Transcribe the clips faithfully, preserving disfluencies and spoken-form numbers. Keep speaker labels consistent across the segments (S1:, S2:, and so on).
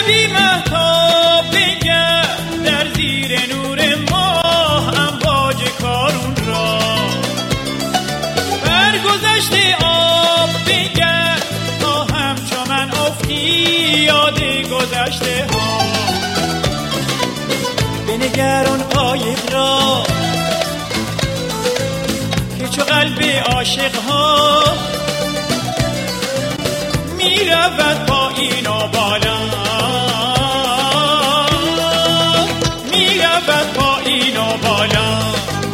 S1: شبی مهتاب بنگر در زیر نور ماه امواج کارون را برگذشته آب بنگر تا همچو من افتی یاد گذشته ها بنگر آن قایق را که چو قلب عاشق ها می رود پایین و بالا می رود پایین و بالا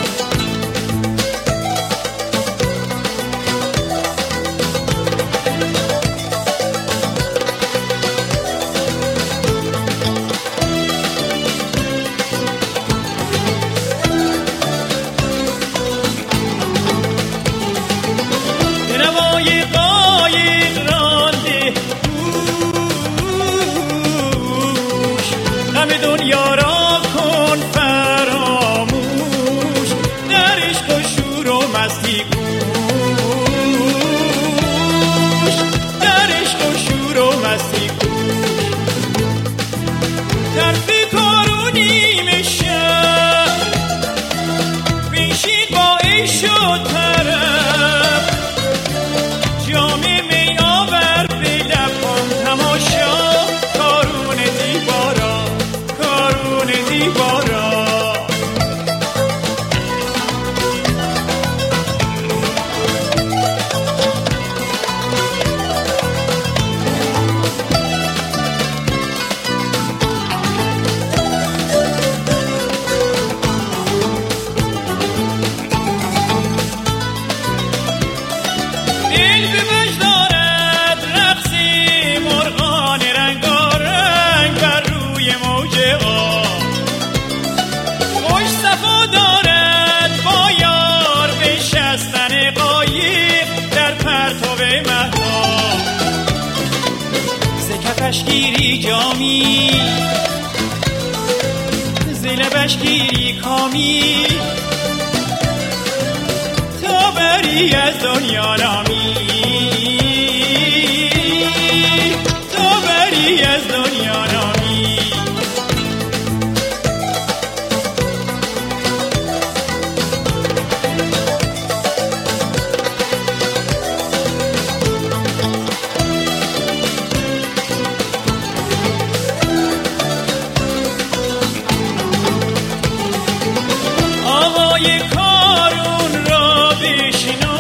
S1: نوای قایق رانده غم دنیا را کن فراموش در عشق و شور و مستی کوش در عشق و شور و مستی کوش طرف کارونیم شب بنشین با عیش و طرب جام می آور به لبم تماشا کارون دیوارا کارون دیوارا دل به وجد دارد رقصی مرغان رنگارنگ بر روی موج آب خوش صفا دارد با یار بنشستن قایق در پرتو مهتاب ز کفش گیری جامی ز لبش گیری کامی تا بری از دنیا رامی تا بری از دنیا رامی آوای کارون را بشنو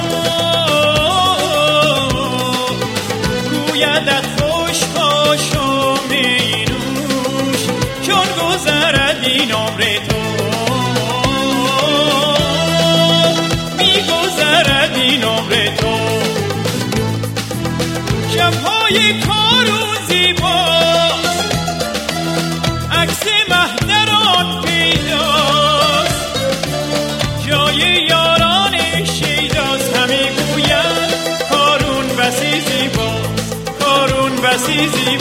S1: گویدت خوش باش و می نوش چون گذرد این عمر تو می گذرد این عمر تو شبهای کارون زیباست عکس مهتران پیداست جای یاران شیداست همه گوید کارون بسی زیباست کارون بسی زیباست